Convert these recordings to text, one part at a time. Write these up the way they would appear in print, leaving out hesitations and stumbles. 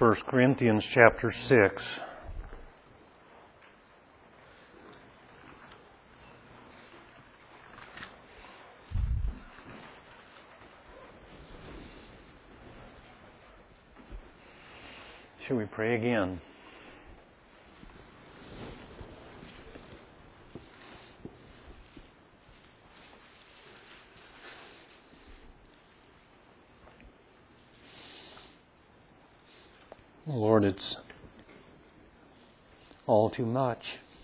1 Corinthians chapter 6. Shall we pray again? Lord, it's all too much.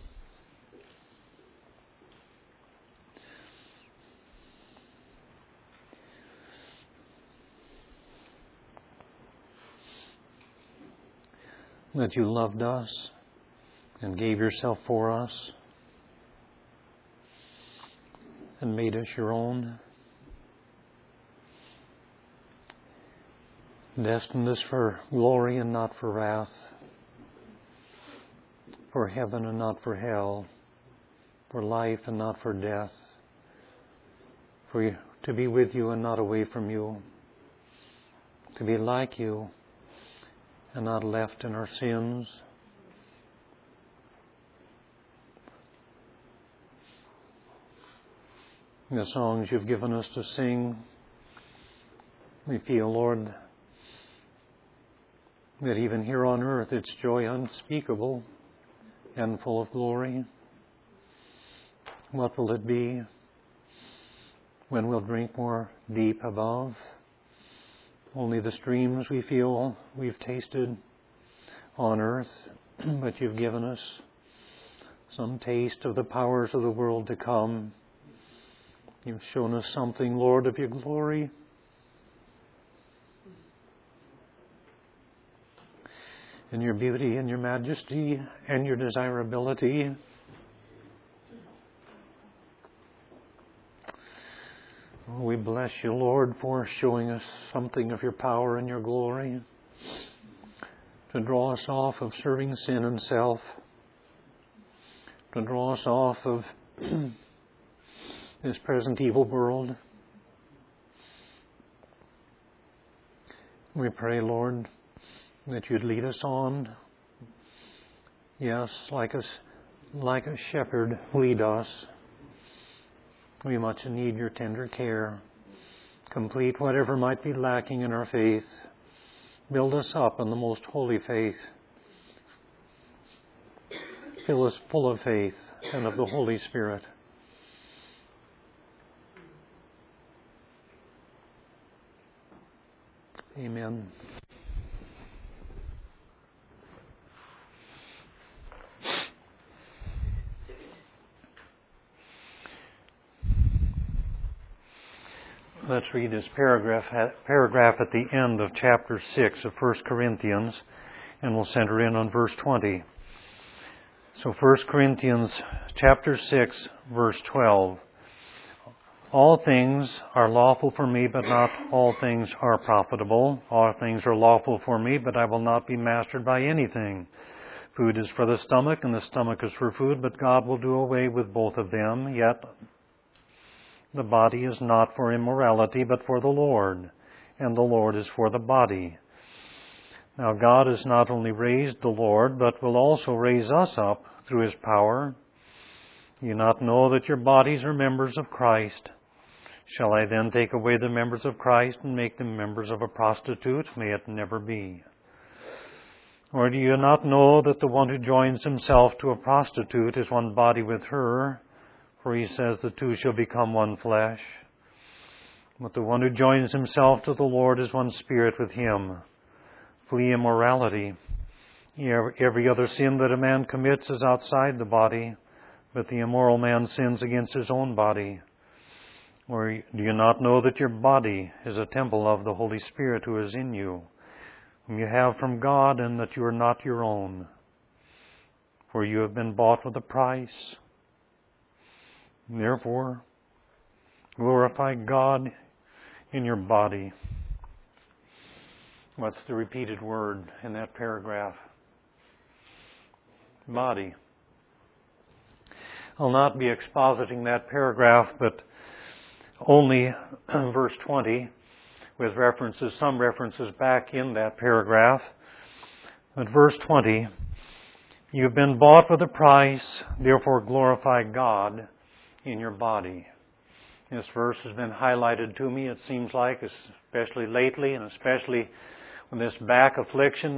That you loved us and gave yourself for us and made us your own. Destined us for glory and not for wrath, for heaven and not for hell, for life and not for death, for you, to be with you and not away from you, to be like you and not left in our sins. The songs you've given us to sing, we feel, Lord, that even here on earth it's joy unspeakable and full of glory. What will it be when we'll drink more deep above? Only the streams we feel we've tasted on earth, but you've given us some taste of the powers of the world to come. You've shown us something, Lord, of your glory. And your beauty and your majesty and your desirability. We bless you, Lord, for showing us something of your power and your glory, to draw us off of serving sin and self, to draw us off of this present evil world. We pray, Lord, that you'd lead us on. Yes, like a shepherd, lead us. We much need your tender care. Complete whatever might be lacking in our faith. Build us up in the most holy faith. Fill us full of faith and of the Holy Spirit. Amen. Let's read this paragraph at the end of chapter 6 of 1 Corinthians, and we'll center in on verse 20. So 1 Corinthians chapter 6, verse 12. All things are lawful for me, but not all things are profitable. All things are lawful for me, but I will not be mastered by anything. Food is for the stomach, and the stomach is for food, but God will do away with both of them. Yet the body is not for immorality, but for the Lord, and the Lord is for the body. Now God has not only raised the Lord, but will also raise us up through His power. Do you not know that your bodies are members of Christ? Shall I then take away the members of Christ and make them members of a prostitute? May it never be. Or do you not know that the one who joins himself to a prostitute is one body with her? For he says the two shall become one flesh. But the one who joins himself to the Lord is one spirit with Him. Flee immorality. Every other sin that a man commits is outside the body, but the immoral man sins against his own body. Or do you not know that your body is a temple of the Holy Spirit who is in you, whom you have from God, and that you are not your own? For you have been bought with a price. Therefore, glorify God in your body. What's the repeated word in that paragraph? Body. I'll not be expositing that paragraph, but only verse 20, with some references back in that paragraph. But verse 20, you've been bought with a price, therefore glorify God in your body. This verse has been highlighted to me, it seems like, especially lately, and especially with this back affliction.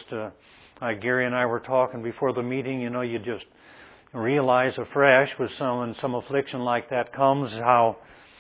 Gary and I were talking before the meeting, you just realize afresh when some affliction like that comes, how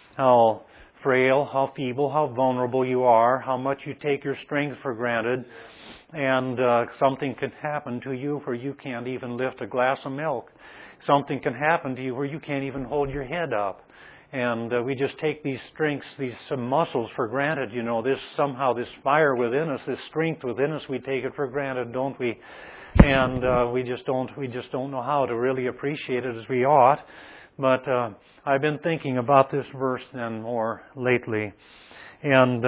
frail, how feeble, how vulnerable you are, how much you take your strength for granted, and something can happen to you where you can't even lift a glass of milk. Something can happen to you where you can't even hold your head up. And we just take these strengths, these muscles for granted. This fire within us, this strength within us, we take it for granted, don't we? And we just don't know how to really appreciate it as we ought. But I've been thinking about this verse then more lately. And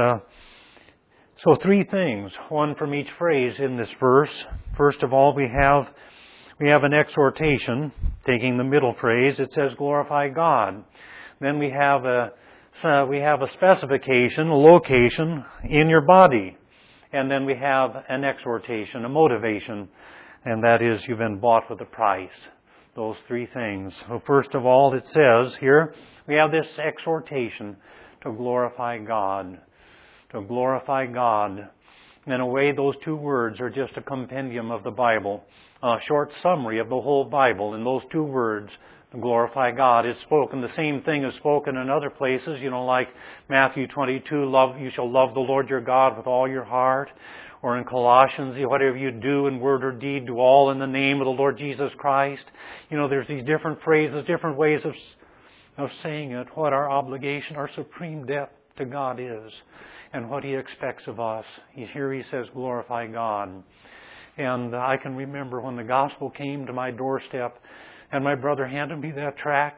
so 3 things, one from each phrase in this verse. First of all, we have an exhortation, taking the middle phrase. It says, glorify God. Then we have a specification, a location in your body. And then we have an exhortation, a motivation, and that is you've been bought with a price. Those 3 things. So first of all, it says here, we have this exhortation to glorify God. To glorify God. In a way, those 2 words are just a compendium of the Bible, a short summary of the whole Bible. In those 2 words, to glorify God. It's spoken, the same thing is spoken in other places, like Matthew 22, you shall love the Lord your God with all your heart. Or in Colossians, whatever you do in word or deed, do all in the name of the Lord Jesus Christ. There's these different phrases, different ways of saying it, what our obligation, our supreme debt to God is, and what He expects of us. Here He says, glorify God. And I can remember when the gospel came to my doorstep, and my brother handed me that tract.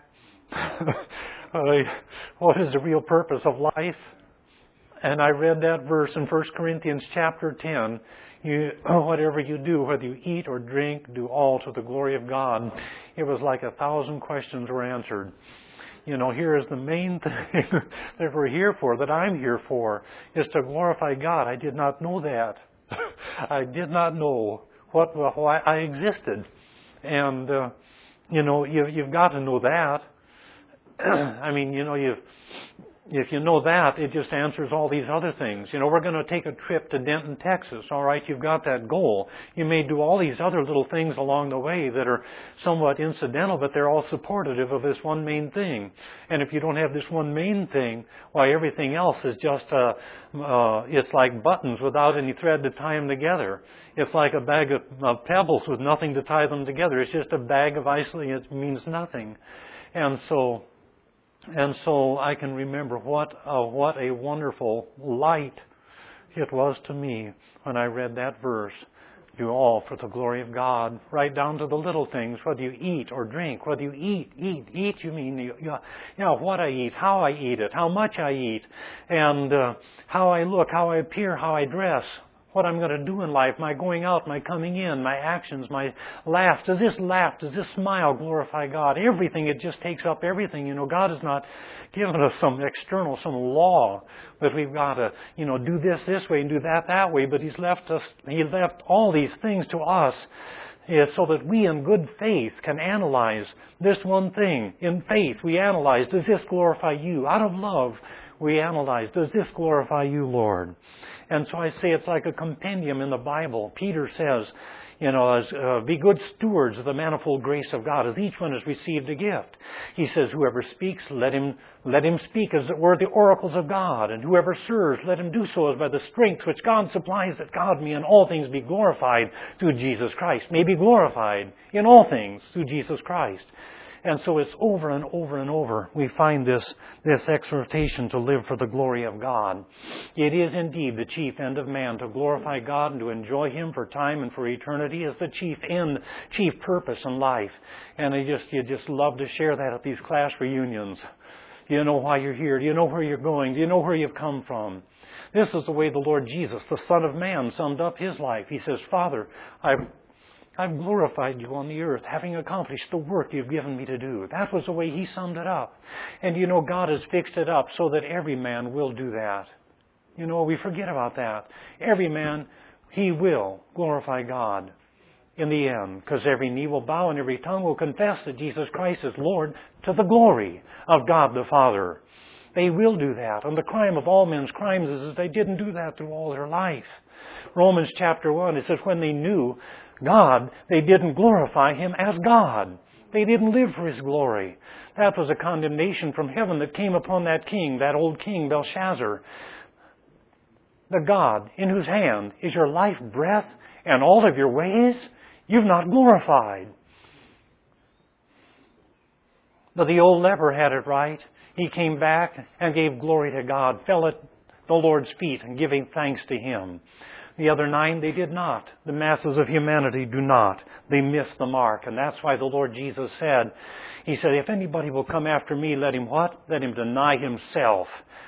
What is the real purpose of life? And I read that verse in 1 Corinthians chapter 10. Whatever you do, whether you eat or drink, do all to the glory of God. It was like 1,000 questions were answered. Here is the main thing that we're here for, that I'm here for, is to glorify God. I did not know that. I did not know why I existed. And, you've got to know that. If you know that, it just answers all these other things. We're going to take a trip to Denton, Texas. All right, you've got that goal. You may do all these other little things along the way that are somewhat incidental, but they're all supportive of this one main thing. And if you don't have this one main thing, why, everything else is just, it's like buttons without any thread to tie them together. It's like a bag of pebbles with nothing to tie them together. It's just a bag of isolating. It means nothing. And so I can remember what a wonderful light it was to me when I read that verse. Do all for the glory of God, right down to the little things, whether you eat or drink, whether you eat, you mean, what I eat, how I eat it, how much I eat, and how I look, how I appear, how I dress, what I'm going to do in life, my going out, my coming in, my actions, my laugh. Does this smile glorify God? Everything, it just takes up everything. God has not given us some external, some law that we've got to, do this way and do that way, but He left all these things to us so that we in good faith can analyze this one thing. In faith, we analyze, does this glorify You? Out of love, we analyze, does this glorify You, Lord? And so I say it's like a compendium in the Bible. Peter says, be good stewards of the manifold grace of God, as each one has received a gift. He says, whoever speaks, let him speak as it were the oracles of God. And whoever serves, let him do so as by the strength which God supplies, that God may in all things be glorified through Jesus Christ. May be glorified in all things through Jesus Christ. And so it's over and over and over we find this exhortation to live for the glory of God. It is indeed the chief end of man to glorify God and to enjoy Him for time and for eternity is the chief end, chief purpose in life. And you just love to share that at these class reunions. Do you know why you're here? Do you know where you're going? Do you know where you've come from? This is the way the Lord Jesus, the Son of Man, summed up His life. He says, Father, I've glorified You on the earth, having accomplished the work You've given Me to do. That was the way He summed it up. And God has fixed it up so that every man will do that. We forget about that. Every man, He will glorify God in the end, because every knee will bow and every tongue will confess that Jesus Christ is Lord to the glory of God the Father. They will do that. And the crime of all men's crimes is that they didn't do that through all their life. Romans chapter 1, it says when they knew God, they didn't glorify Him as God. They didn't live for His glory. That was a condemnation from heaven that came upon that king, that old king Belshazzar. The God in whose hand is your life breath and all of your ways, you've not glorified. But the old leper had it right. He came back and gave glory to God, fell at the Lord's feet and giving thanks to Him. The other 9, they did not. The masses of humanity do not. They miss the mark. And that's why the Lord Jesus said, He said, if anybody will come after me, let him what? Let him deny himself.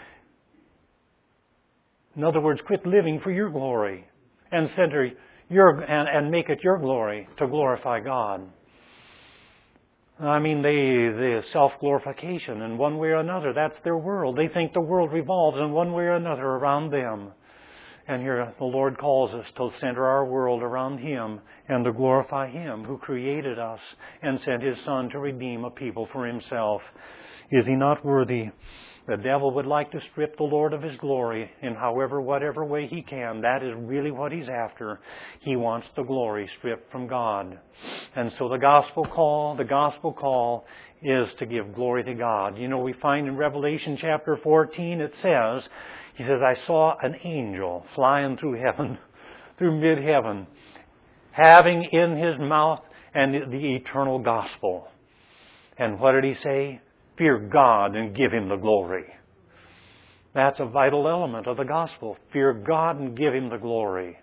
In other words, quit living for your glory and center and make it your glory to glorify God. I mean, the self-glorification in one way or another, that's their world. They think the world revolves in one way or another around them. And here the Lord calls us to center our world around Him and to glorify Him who created us and sent His Son to redeem a people for Himself. Is He not worthy? The devil would like to strip the Lord of His glory in whatever way he can. That is really what he's after. He wants the glory stripped from God. And so the gospel call is to give glory to God. You know, we find in Revelation chapter 14, it says, He says, I saw an angel flying through heaven, through mid-heaven, having in his mouth the eternal gospel. And what did he say? Fear God and give Him the glory. That's a vital element of the gospel. Fear God and give Him the glory.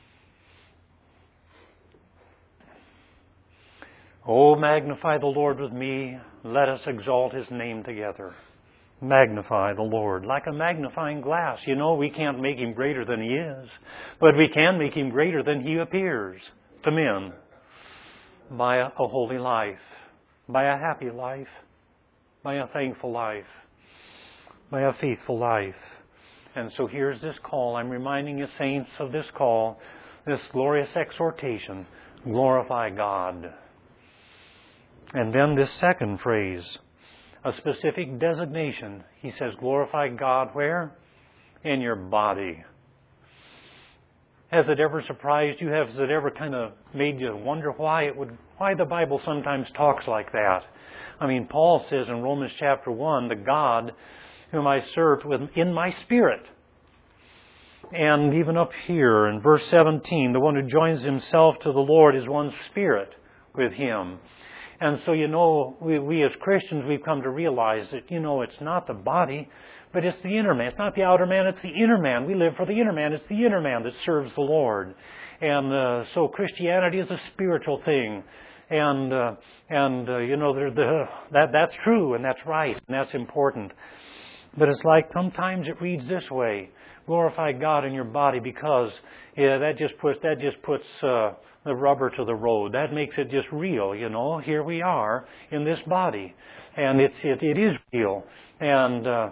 Oh, magnify the Lord with me. Let us exalt His name together. Magnify the Lord like a magnifying glass. You know, we can't make Him greater than He is, but we can make Him greater than He appears to men by a holy life, by a happy life, by a thankful life, by a faithful life. And so here's this call. I'm reminding you, saints, of this call, this glorious exhortation, glorify God. And then this second phrase, a specific designation. He says, glorify God where? In your body. Has it ever surprised you? Has it ever kind of made you wonder why the Bible sometimes talks like that? I mean, Paul says in Romans chapter 1, the God whom I served in my spirit. And even up here in verse 17, the one who joins himself to the Lord is one spirit with Him. And so, you know, we as Christians, we've come to realize that, you know, it's not the body, but it's the inner man. It's not the outer man, it's the inner man. We live for the inner man. It's the inner man that serves the Lord. And so Christianity is a spiritual thing. And you know, that's true and that's right and that's important. But it's like sometimes it reads this way: glorify God in your body, because that just puts the rubber to the road. That makes it just real. You know, here we are in this body, and it is real. And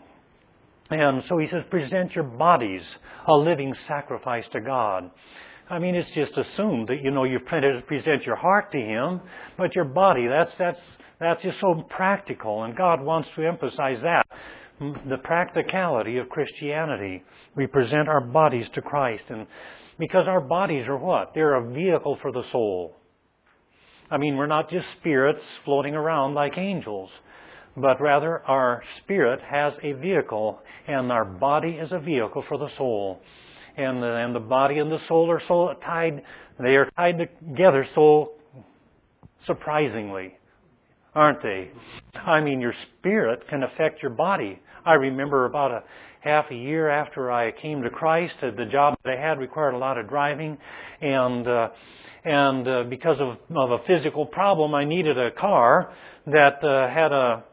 so he says, present your bodies a living sacrifice to God. I mean, it's just assumed that, you know, you present your heart to Him, but your body, that's just so practical. And God wants to emphasize that. The practicality of Christianity. We present our bodies to Christ. And because our bodies are what? They're a vehicle for the soul. I mean, we're not just spirits floating around like angels, but rather our spirit has a vehicle, and our body is a vehicle for the soul. And the body and the soul are so tied, they are tied together so surprisingly, aren't they? I mean, your spirit can affect your body. I remember about half a year after I came to Christ, the job that I had required a lot of driving, and because of a physical problem, I needed a car that had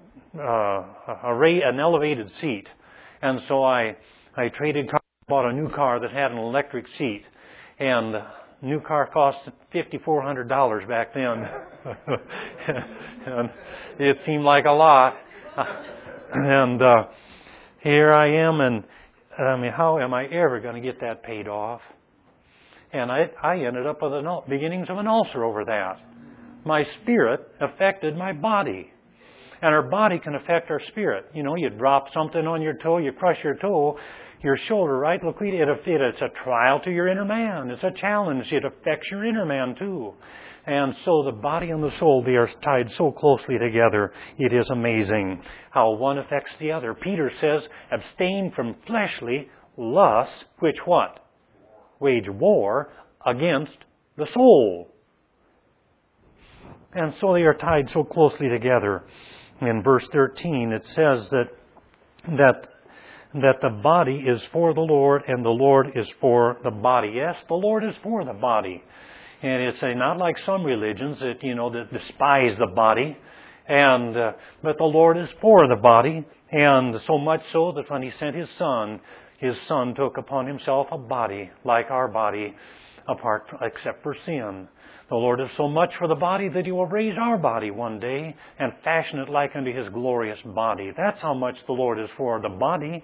an elevated seat, and so I traded cars. Bought a new car that had an electric seat, and new car cost $5,400 back then. And it seemed like a lot. And here I am, and I mean, how am I ever going to get that paid off? And I ended up with beginnings of an ulcer over that. My spirit affected my body. And our body can affect our spirit. You know, you drop something on your toe, you crush your toe, your shoulder, right? Look, it's a trial to your inner man. It's a challenge. It affects your inner man too. And so the body and the soul, they are tied so closely together. It is amazing how one affects the other. Peter says, abstain from fleshly lusts, which what? Wage war against the soul. And so they are tied so closely together. In verse 13, it says that the body is for the Lord and the Lord is for the body. Yes, the Lord is for the body. And it's not like some religions that, that despise the body. But the Lord is for the body. And so much so that when He sent His Son took upon Himself a body like our body, except for sin. The Lord is so much for the body that He will raise our body one day and fashion it like unto His glorious body. That's how much the Lord is for the body.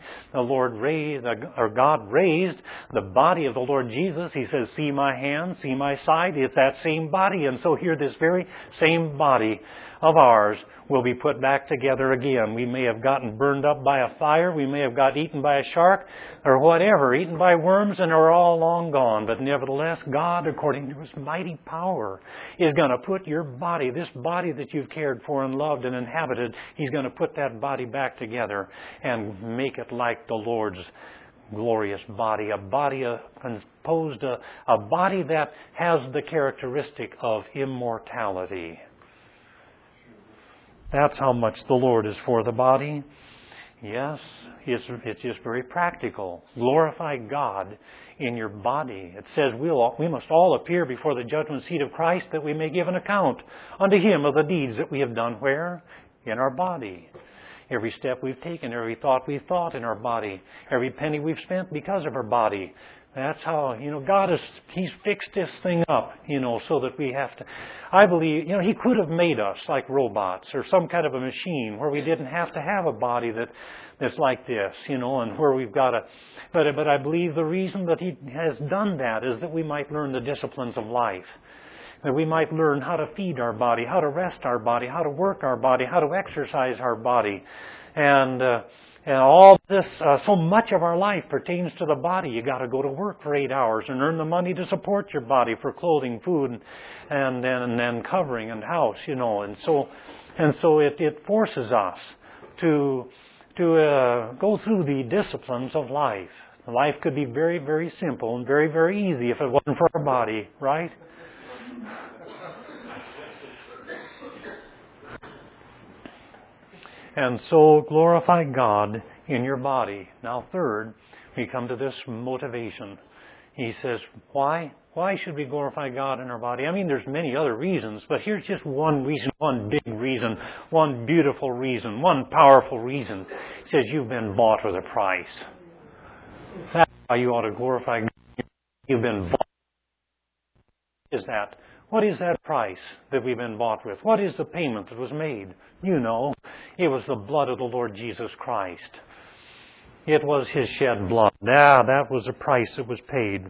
God raised the body of the Lord Jesus. He says, see my hands, see my side. It's that same body. And so here this very same body of ours will be put back together again. We may have gotten burned up by a fire. We may have got eaten by a shark or whatever, eaten by worms and are all long gone. But nevertheless, God, according to His mighty power, is going to put your body, this body that you've cared for and loved and inhabited, He's going to put that body back together and make it like the Lord's glorious body, a body composed, a body that has the characteristic of immortality. That's how much the Lord is for the body. Yes, it's just very practical. Glorify God in your body. It says we must all appear before the judgment seat of Christ that we may give an account unto Him of the deeds that we have done where? In our body. Every step we've taken, every thought we've thought in our body, every penny we've spent because of our body. That's how, God He's fixed this thing up, so that we have to. I believe, He could have made us like robots or some kind of a machine where we didn't have to have a body that's like this, and where we've got to. But I believe the reason that He has done that is that we might learn the disciplines of life. That we might learn how to feed our body, how to rest our body, how to work our body, how to exercise our body. And all this, so much of our life pertains to the body. You got to go to work for 8 hours and earn the money to support your body for clothing, food, and covering and house, And so it forces us to go through the disciplines of life. Life could be very, very simple and very, very easy if it wasn't for our body, right? And so glorify God in your body. Now third, we come to this motivation. He says, why? Why should we glorify God in our body? I mean, there's many other reasons, but here's just one reason, one big reason, one beautiful reason, one powerful reason. He says, you've been bought with a price. That's why you ought to glorify God. You've been bought. What is that? What is that price that we've been bought with? What is the payment that was made? It was the blood of the Lord Jesus Christ. It was His shed blood. That was the price that was paid.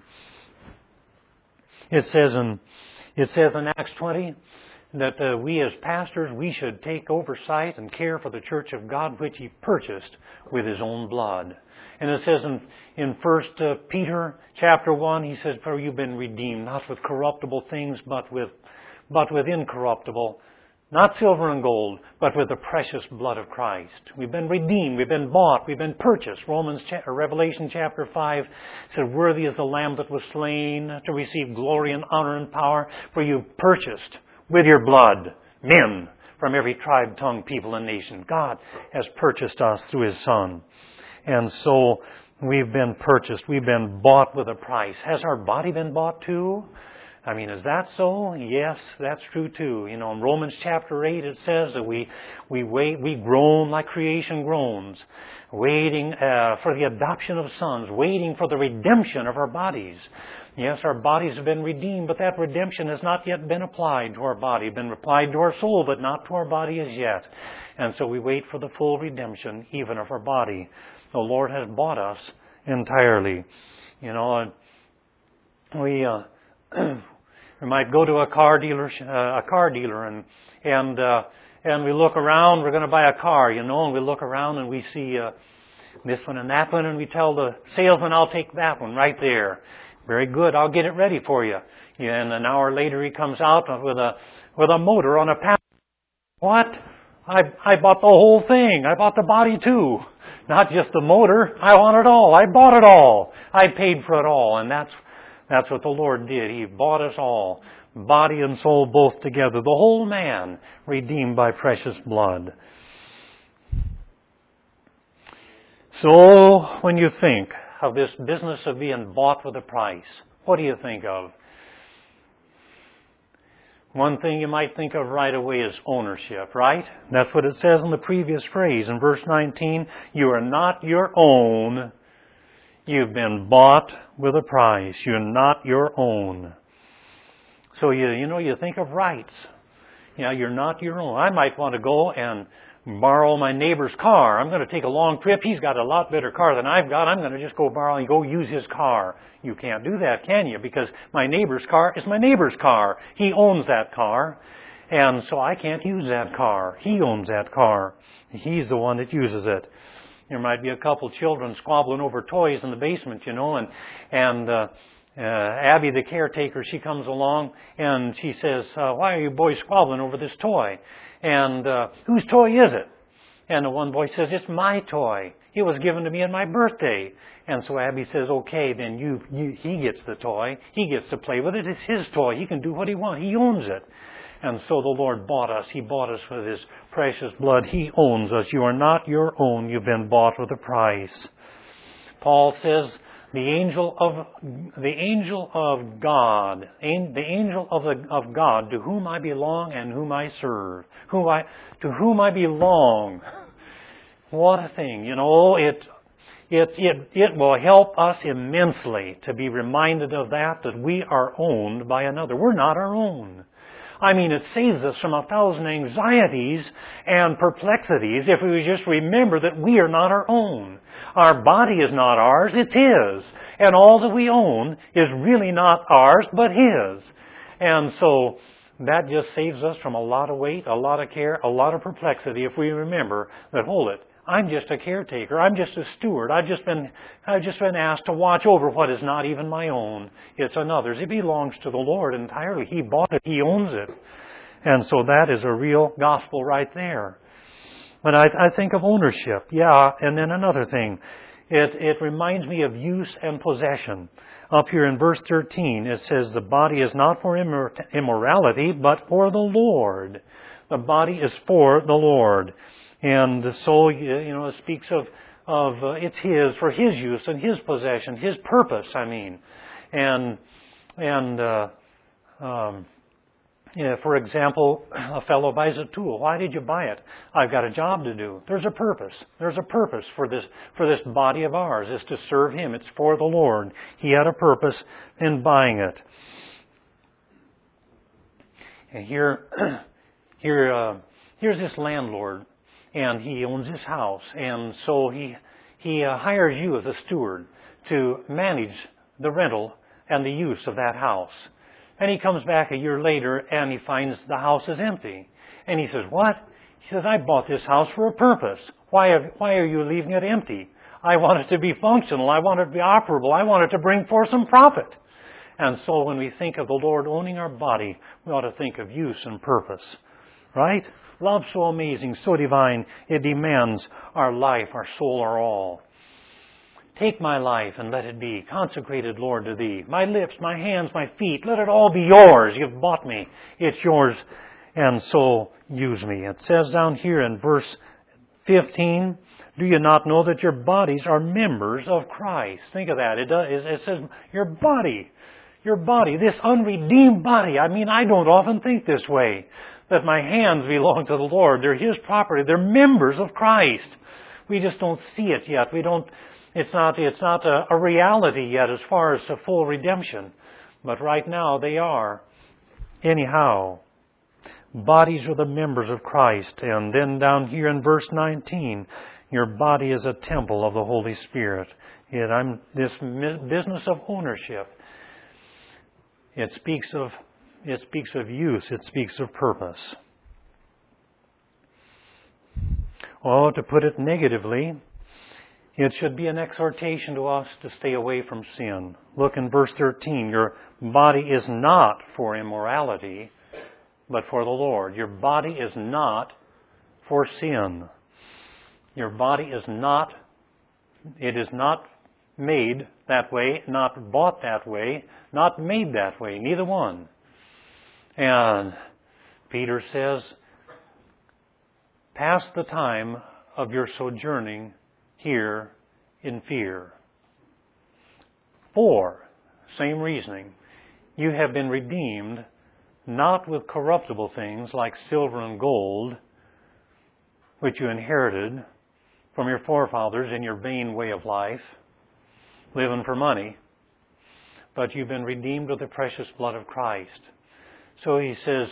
It says in Acts 20 that we as pastors, we should take oversight and care for the church of God which He purchased with His own blood. And it says in 1 Peter chapter 1, he says, for you've been redeemed, not with corruptible things, but with incorruptible, not silver and gold, but with the precious blood of Christ. We've been redeemed, we've been bought, we've been purchased. Revelation chapter 5 said, worthy is the Lamb that was slain to receive glory and honor and power, for you purchased with your blood men from every tribe, tongue, people, and nation. God has purchased us through His Son. And so we've been purchased. We've been bought with a price. Has our body been bought too? I mean, is that so? Yes, that's true too. In Romans chapter 8 it says that we groan like creation groans, waiting for the adoption of sons, waiting for the redemption of our bodies. Yes, our bodies have been redeemed, but that redemption has not yet been applied to our body, been applied to our soul, but not to our body as yet. And so we wait for the full redemption even of our body. The Lord has bought us entirely. we might go to a car dealer, and we look around. We're going to buy a car, and we look around and we see this one and that one, and we tell the salesman, "I'll take that one right there." "Very good, I'll get it ready for you." And an hour later, he comes out with a motor on a panel. "What? I bought the whole thing. I bought the body too. Not just the motor. I want it all. I bought it all. I paid for it all." And that's what the Lord did. He bought us all. Body and soul both together. The whole man redeemed by precious blood. So when you think of this business of being bought with a price, what do you think of? One thing you might think of right away is ownership, right? That's what it says in the previous phrase. In verse 19, you are not your own. You've been bought with a price. You're not your own. So you think of rights. You're not your own. I might want to go and borrow my neighbor's car. I'm going to take a long trip. He's got a lot better car than I've got. I'm going to just go borrow and go use his car. You can't do that, can you? Because my neighbor's car is my neighbor's car. He owns that car. And so I can't use that car. He owns that car. He's the one that uses it. There might be a couple children squabbling over toys in the basement, and Abby, the caretaker, she comes along and she says, "Why are you boys squabbling over this toy? And whose toy is it?" And the one boy says, "It's my toy. It was given to me on my birthday." And so Abby says, "Okay, then he gets the toy. He gets to play with it. It's his toy. He can do what he wants. He owns it." And so the Lord bought us. He bought us with His precious blood. He owns us. You are not your own. You've been bought with a price. Paul says, the angel of God, to whom I belong and whom I serve, to whom I belong. What a thing! It will help us immensely to be reminded of that we are owned by another. We're not our own. It saves us from 1,000 anxieties and perplexities if we just remember that we are not our own. Our body is not ours, it's His. And all that we own is really not ours, but His. And so that just saves us from a lot of weight, a lot of care, a lot of perplexity if we remember that, hold it, I'm just a caretaker. I'm just a steward. I've just been asked to watch over what is not even my own. It's another's. It belongs to the Lord entirely. He bought it. He owns it. And so that is a real gospel right there. But I think of ownership. Yeah, and then another thing. It reminds me of use and possession. Up here in verse 13, it says, the body is not for immorality, but for the Lord. The body is for the Lord. And so, it speaks of it's His, for His use and His possession, His purpose, for example, a fellow buys a tool. Why did you buy it? I've got a job to do. There's a purpose. There's a purpose for this body of ours. It's to serve Him. It's for the Lord. He had a purpose in buying it. And here's this landlord. And he owns his house, and so he hires you as a steward to manage the rental and the use of that house. And he comes back a year later, and he finds the house is empty. And he says, "What?" He says, "I bought this house for a purpose. Why are you leaving it empty? I want it to be functional. I want it to be operable. I want it to bring forth some profit." And so when we think of the Lord owning our body, we ought to think of use and purpose. Right? Love so amazing, so divine, it demands our life, our soul, our all. Take my life and let it be consecrated, Lord, to Thee. My lips, my hands, my feet, let it all be Yours. You've bought me. It's Yours. And so use me. It says down here in verse 15, do you not know that your bodies are members of Christ? Think of that. It says your body, this unredeemed body. I don't often think this way. That my hands belong to the Lord. They're His property. They're members of Christ. We just don't see it yet. It's not a reality yet as far as a full redemption. But right now they are. Anyhow, bodies are the members of Christ. And then down here in verse 19, your body is a temple of the Holy Spirit. This business of ownership. It speaks of use. It speaks of purpose. Oh, to put it negatively, it should be an exhortation to us to stay away from sin. Look in verse 13. Your body is not for immorality, but for the Lord. Your body is not for sin. Your body is not, it is not made that way, not bought that way, not made that way, neither one. And Peter says, pass the time of your sojourning here in fear. For, same reasoning, you have been redeemed not with corruptible things like silver and gold, which you inherited from your forefathers in your vain way of life, living for money, but you've been redeemed with the precious blood of Christ. So he says,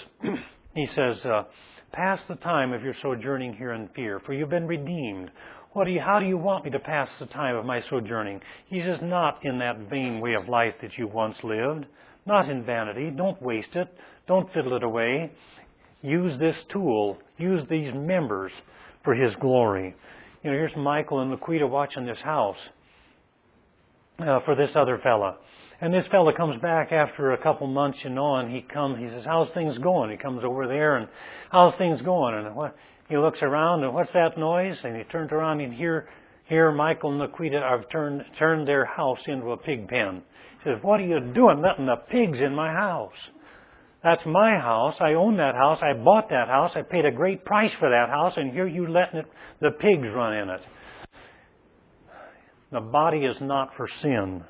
pass the time of your sojourning here in fear, for you've been redeemed. How do you want me to pass the time of my sojourning? He says, not in that vain way of life that you once lived, not in vanity. Don't waste it. Don't fiddle it away. Use this tool. Use these members for His glory. You know, here's Michael and Laquita watching this house for this other fella. And this fella comes back after a couple months, and he says, how's things going? He comes over there, and how's things going? And he looks around, and what's that noise? And he turns around, and here Michael and Laquita have turned their house into a pig pen. He says, what are you doing letting the pigs in my house? That's my house. I own that house. I bought that house. I paid a great price for that house, and here you letting the pigs run in it. The body is not for sin.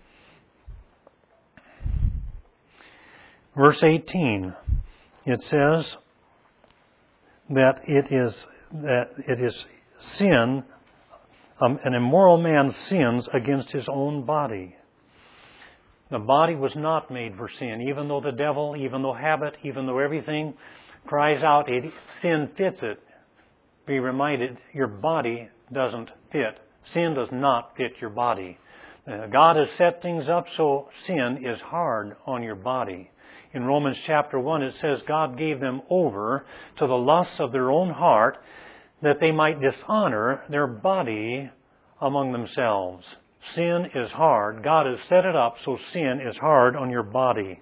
Verse 18, it says that it is sin. An immoral man sins against his own body. The body was not made for sin, even though the devil, even though habit, even though everything cries out, sin fits it. Be reminded, your body doesn't fit. Sin does not fit your body. God has set things up so sin is hard on your body. In Romans chapter 1 it says God gave them over to the lusts of their own heart that they might dishonor their body among themselves. Sin is hard. God has set it up so sin is hard on your body.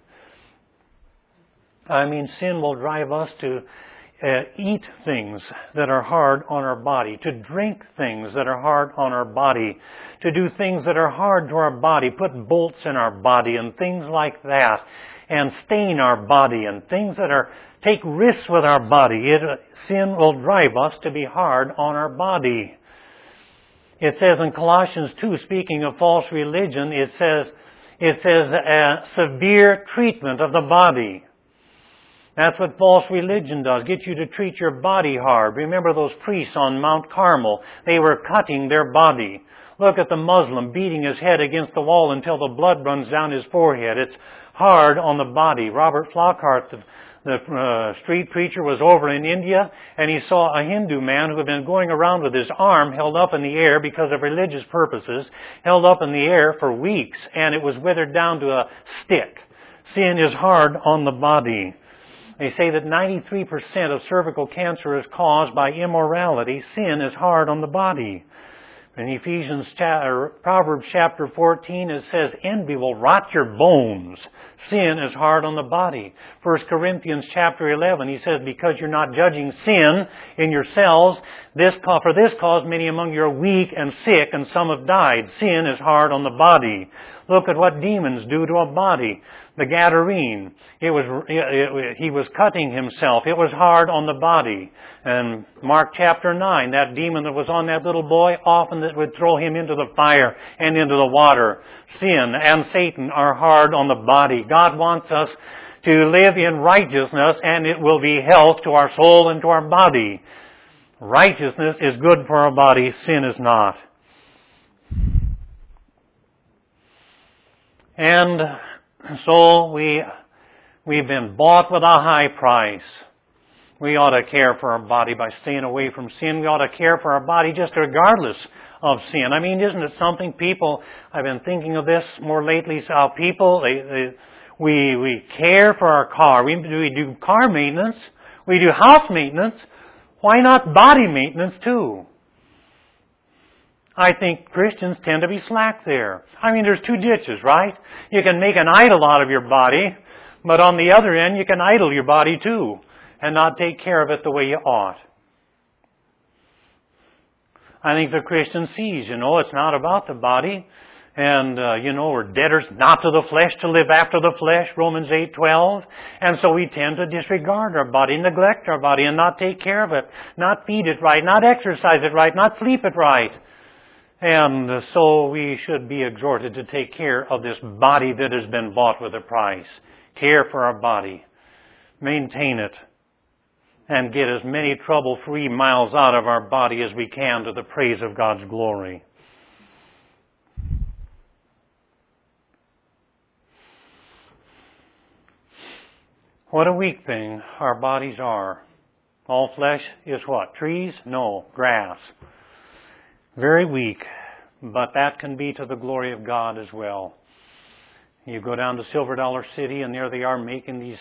I mean, sin will drive us to eat things that are hard on our body, to drink things that are hard on our body, to do things that are hard to our body, put bolts in our body and things like that, and stain our body and things that take risks with our body. Sin will drive us to be hard on our body. It says in Colossians 2, speaking of false religion, it says severe treatment of the body. That's what false religion does, get you to treat your body hard. Remember those priests on Mount Carmel? They were cutting their body. Look at the Muslim beating his head against the wall until the blood runs down his forehead. It's hard on the body. Robert Flockhart, the street preacher, was over in India, and he saw a Hindu man who had been going around with his arm held up in the air because of religious purposes, held up in the air for weeks, and it was withered down to a stick. Sin is hard on the body. They say that 93% of cervical cancer is caused by immorality. Sin is hard on the body. In Proverbs chapter 14, it says, envy will rot your bones. Sin is hard on the body. 1 Corinthians chapter 11, he says, because you're not judging sin in yourselves, for this cause many among you are weak and sick, and some have died. Sin is hard on the body. Look at what demons do to a body. The Gadarene, he was cutting himself. It was hard on the body. And Mark chapter 9, that demon that was on that little boy, often that would throw him into the fire and into the water. Sin and Satan are hard on the body. God wants us to live in righteousness, and it will be health to our soul and to our body. Righteousness is good for our body. Sin is not. And so we've been bought with a high price. We ought to care for our body by staying away from sin. We ought to care for our body just regardless of sin. I mean, isn't it something people, I've been thinking of this more lately, how people, We care for our car. We do car maintenance. We do house maintenance. Why not body maintenance too? I think Christians tend to be slack there. I mean, there's two ditches, right? You can make an idol out of your body, but on the other end, you can idle your body too, and not take care of it the way you ought. I think the Christian sees, it's not about the body, and, we're debtors not to the flesh to live after the flesh, Romans 8:12, and so we tend to disregard our body, neglect our body, and not take care of it, not feed it right, not exercise it right, not sleep it right. And so we should be exhorted to take care of this body that has been bought with a price. Care for our body. Maintain it. And get as many trouble-free miles out of our body as we can to the praise of God's glory. What a weak thing our bodies are. All flesh is what? Trees? No, grass. Very weak, but that can be to the glory of God as well. You go down to Silver Dollar City, and there they are making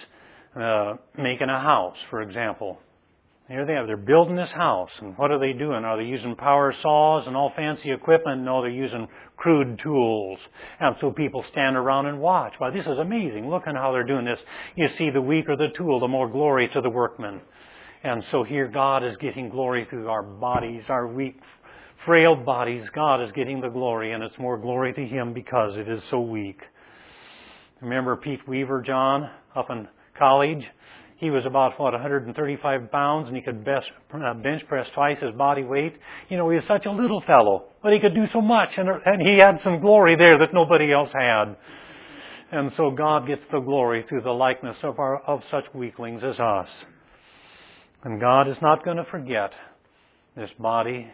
a house, for example. Here they are. They're building this house, and what are they doing? Are they using power saws and all fancy equipment? No, they're using crude tools. And so people stand around and watch. Wow, this is amazing. Look at how they're doing this. You see, the weaker the tool, the more glory to the workman. And so here God is getting glory through our bodies, our weak, frail bodies. God is getting the glory, and it's more glory to Him because it is so weak. Remember Pete Weaver, John, up in college? He was about, 135 pounds, and he could bench press twice his body weight. He was such a little fellow, but he could do so much, and he had some glory there that nobody else had. And so God gets the glory through the likeness of such weaklings as us. And God is not going to forget this body.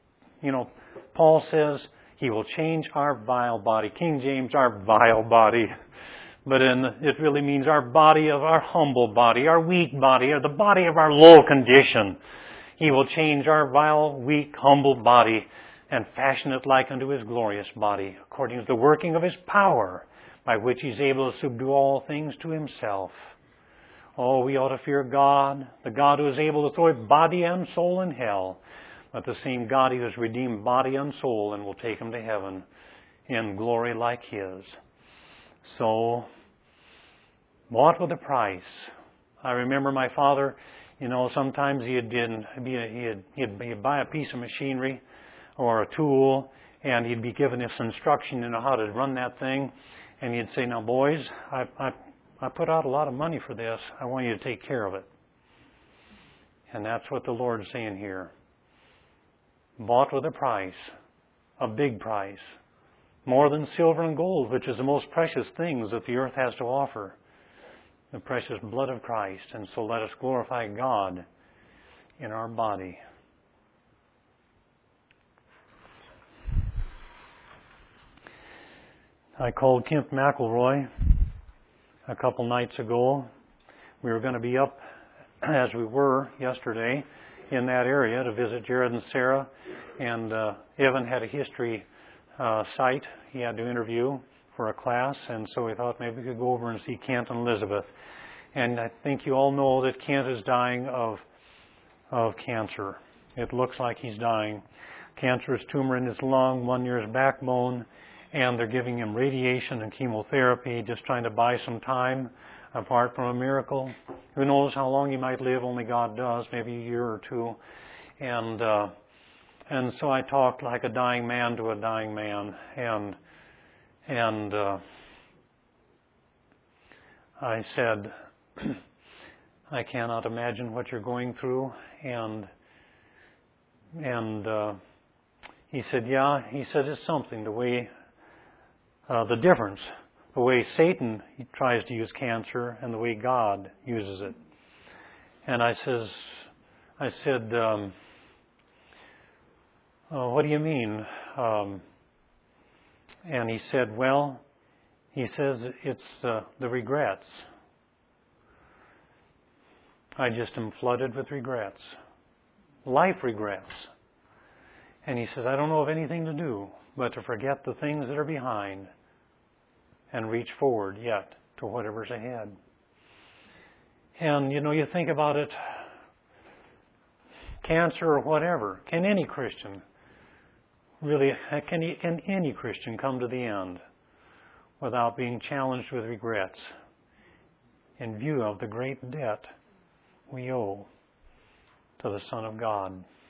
Paul says He will change our vile body. King James, our vile body. But it really means our body, of our humble body, our weak body, or the body of our low condition. He will change our vile, weak, humble body and fashion it like unto His glorious body, according to the working of His power, by which He's able to subdue all things to Himself. Oh, we ought to fear God, the God who is able to throw body and soul in hell, but the same God who has redeemed body and soul and will take them to heaven in glory like His. So, bought with a price. I remember my father, sometimes he'd buy a piece of machinery or a tool, and he'd be given this instruction, how to run that thing, and he'd say, "Now, boys, I put out a lot of money for this. I want you to take care of it." And that's what the Lord is saying here. Bought with a price, a big price. More than silver and gold, which is the most precious things that the earth has to offer. The precious blood of Christ. And so let us glorify God in our body. I called Kent McElroy a couple nights ago. We were going to be up, as we were yesterday, in that area to visit Jared and Sarah. And Evan had a history site he had to interview for a class, and so we thought maybe we could go over and see Kent and Elizabeth. And I think you all know that Kent is dying of cancer. It looks like he's dying. Cancerous tumor in his lung, one near his backbone, and they're giving him radiation and chemotherapy, just trying to buy some time apart from a miracle. Who knows how long he might live? Only God does, maybe a year or two. And so I talked like a dying man to a dying man, and I said, "I cannot imagine what you're going through." And he said, "Yeah." He said, "It's something, the way the difference, the way Satan tries to use cancer and the way God uses it." And I said. What do you mean? And he said, well, he says it's the regrets. I just am flooded with regrets. Life regrets. And he says, I don't know of anything to do but to forget the things that are behind and reach forward yet to whatever's ahead. And, you think about it, cancer or whatever, can any Christian can any Christian come to the end without being challenged with regrets in view of the great debt we owe to the Son of God?